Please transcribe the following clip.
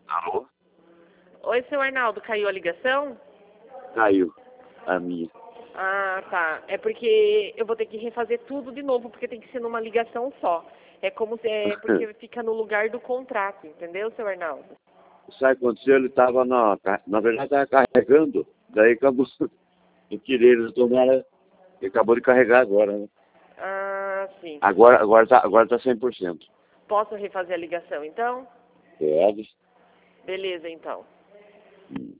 Alô? Oi, seu Arnaldo, caiu a ligação? Caiu a minha. Ah, tá. É porque eu vou ter que refazer tudo de novo, porque tem que ser numa ligação só. É como se porque fica no lugar do contrato, entendeu, seu Arnaldo? Sabe o que aconteceu? Ele estava na verdade estava carregando, daí acabou, eu tirei ele da tomada e acabou de carregar agora, né? Ah, sim. Agora tá 100%. Posso refazer a ligação, então? Pode. Beleza, então.